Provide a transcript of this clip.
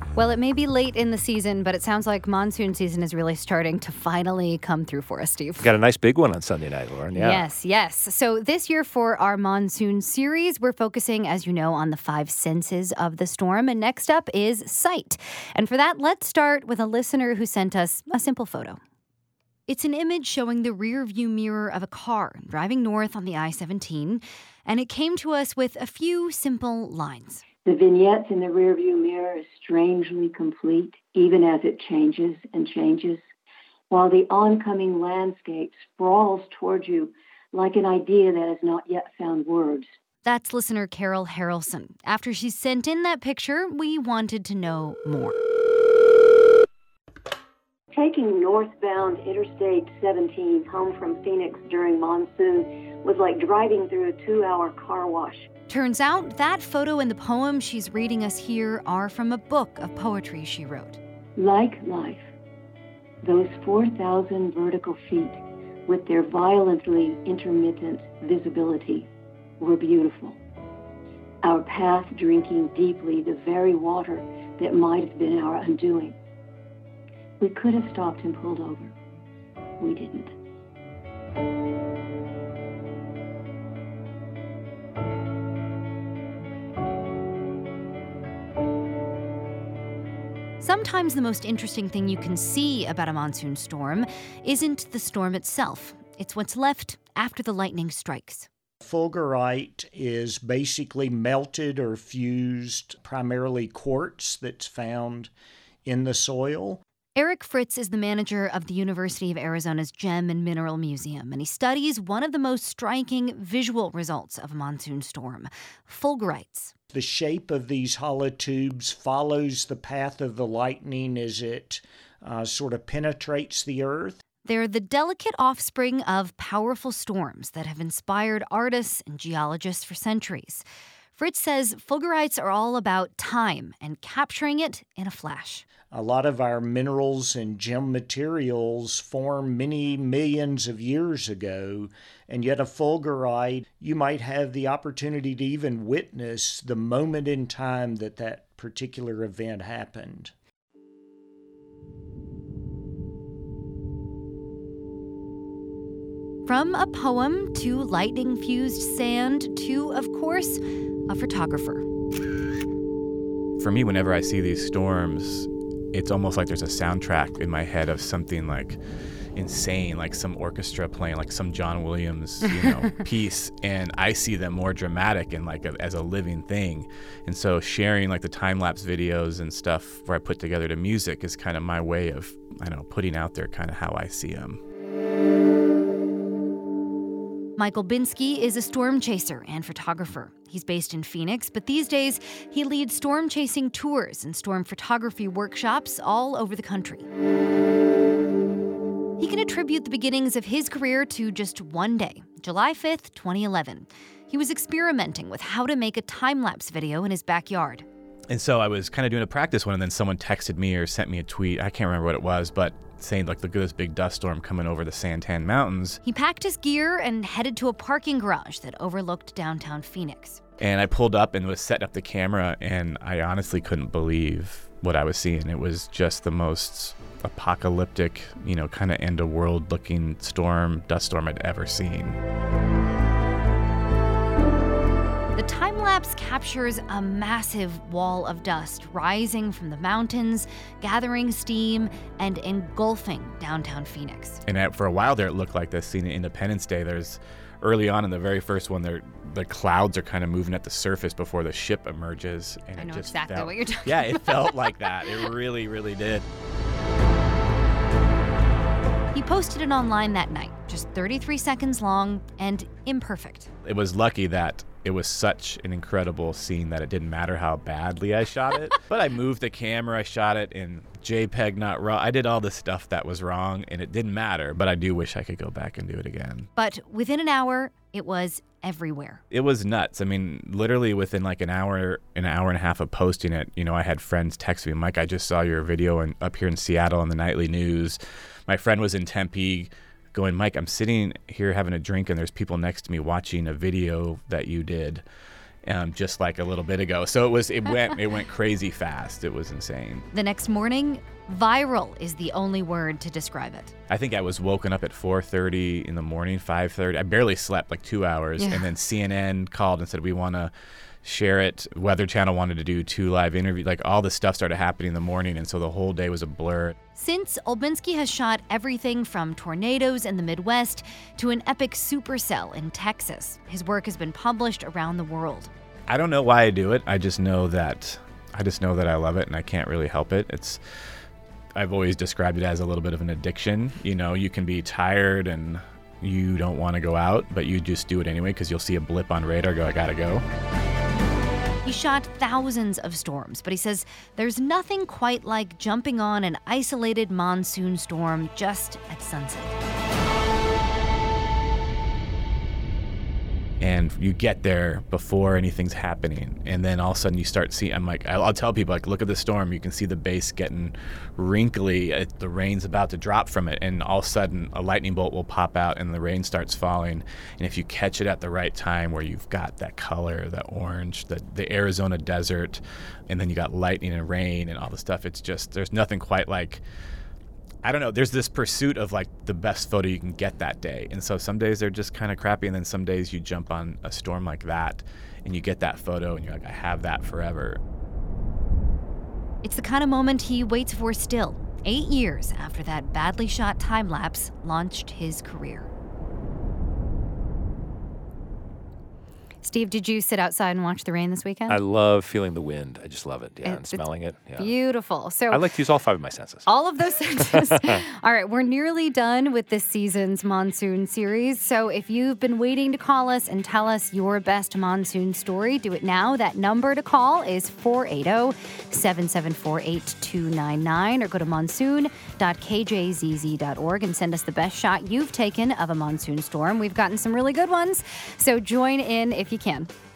Well, it may be late in the season, but it sounds like monsoon season is really starting to finally come through for us, Steve. Got a nice big one on Sunday night, Lauren. Yeah. Yes. So this year for our monsoon series, we're focusing, as you know, on the 5 senses of the storm. And next up is sight. And for that, let's start with a listener who sent us a simple photo. It's an image showing the rear view mirror of a car driving north on the I-17, and it came to us with a few simple lines. The vignette in the rearview mirror is strangely complete, even as it changes and changes, while the oncoming landscape sprawls toward you like an idea that has not yet found words. That's listener Carol Harrelson. After she sent in that picture, we wanted to know more. Taking northbound Interstate 17 home from Phoenix during monsoon was like driving through a 2-hour car wash. Turns out that photo and the poem she's reading us here are from a book of poetry she wrote. Like life, those 4,000 vertical feet with their violently intermittent visibility were beautiful. Our path drinking deeply the very water that might have been our undoing. We could have stopped and pulled over. We didn't. Sometimes the most interesting thing you can see about a monsoon storm isn't the storm itself. It's what's left after the lightning strikes. Fulgurite is basically melted or fused, primarily quartz that's found in the soil. Eric Fritz is the manager of the University of Arizona's Gem and Mineral Museum, and he studies one of the most striking visual results of a monsoon storm, fulgurites. The shape of these hollow tubes follows the path of the lightning as it sort of penetrates the earth. They're the delicate offspring of powerful storms that have inspired artists and geologists for centuries. Fritz says fulgurites are all about time and capturing it in a flash. A lot of our minerals and gem materials formed many millions of years ago, and yet a fulgurite, you might have the opportunity to even witness the moment in time that particular event happened. From a poem to lightning-fused sand to, of course, a photographer. For me, whenever I see these storms, it's almost like there's a soundtrack in my head of something like insane, like some orchestra playing like some John Williams, piece, and I see them more dramatic and like as a living thing. And so sharing like the time-lapse videos and stuff where I put together the music is kind of my way of, putting out there kind of how I see them. Michael Binsky is a storm chaser and photographer. He's based in Phoenix, but these days he leads storm chasing tours and storm photography workshops all over the country. He can attribute the beginnings of his career to just one day, July 5th, 2011. He was experimenting with how to make a time-lapse video in his backyard. And so I was kind of doing a practice one, and then someone texted me or sent me a tweet. I can't remember what it was, but saying, like, look at this big dust storm coming over the Santan Mountains. He packed his gear and headed to a parking garage that overlooked downtown Phoenix. And I pulled up and was setting up the camera, and I honestly couldn't believe what I was seeing. It was just the most apocalyptic, kind of end-of-world looking dust storm I'd ever seen. The time-lapse captures a massive wall of dust rising from the mountains, gathering steam, and engulfing downtown Phoenix. And for a while there, it looked like this scene in Independence Day. There's early on in the very first one, the clouds are kind of moving at the surface before the ship emerges. And I know it just exactly what you're talking about. Yeah, it felt like that. It really, really did. He posted it online that night, just 33 seconds long and imperfect. It was lucky that it was such an incredible scene that it didn't matter how badly I shot it. But I moved the camera, I shot it in JPEG, not RAW. I did all the stuff that was wrong, and it didn't matter. But I do wish I could go back and do it again. But within an hour, it was everywhere. It was nuts. I mean, literally within like an hour and a half of posting it, I had friends text me, Mike, I just saw your video up here in Seattle on the nightly news. My friend was in Tempe going, Mike, I'm sitting here having a drink and there's people next to me watching a video that you did. just like a little bit ago. So it went crazy fast. It was insane. The next morning, viral is the only word to describe it. I think I was woken up at 4:30 in the morning, 5:30. I barely slept, like 2 hours. Yeah. And then CNN called and said, we want to share it. Weather Channel wanted to do 2 live interviews. Like all this stuff started happening in the morning. And so the whole day was a blur. Since Olbinski has shot everything from tornadoes in the Midwest to an epic supercell in Texas. His work has been published around the world. I don't know why I do it. I just know that I love it and I can't really help it. I've always described it as a little bit of an addiction. You know, you can be tired and you don't want to go out, but you just do it anyway because you'll see a blip on radar, go, I gotta go. He shot thousands of storms, but he says there's nothing quite like jumping on an isolated monsoon storm just at sunset. And you get there before anything's happening. And then all of a sudden you start seeing, I'll tell people, like, look at the storm. You can see the base getting wrinkly. The rain's about to drop from it. And all of a sudden a lightning bolt will pop out and the rain starts falling. And if you catch it at the right time where you've got that color, that orange, the Arizona desert, and then you got lightning and rain and all the stuff, it's just, there's nothing quite like, I don't know, there's this pursuit of like the best photo you can get that day. And so some days they're just kind of crappy, and then some days you jump on a storm like that and you get that photo and you're like, I have that forever. It's the kind of moment he waits for still, 8 years after that badly shot time-lapse launched his career. Steve, did you sit outside and watch the rain this weekend? I love feeling the wind. I just love it. Yeah, and smelling it. Yeah. Beautiful. So I like to use all 5 of my senses. All of those senses. All right, we're nearly done with this season's monsoon series. So if you've been waiting to call us and tell us your best monsoon story, do it now. That number to call is 480-774-8299, or go to monsoon.kjzz.org and send us the best shot you've taken of a monsoon storm. We've gotten some really good ones, so join in if you can.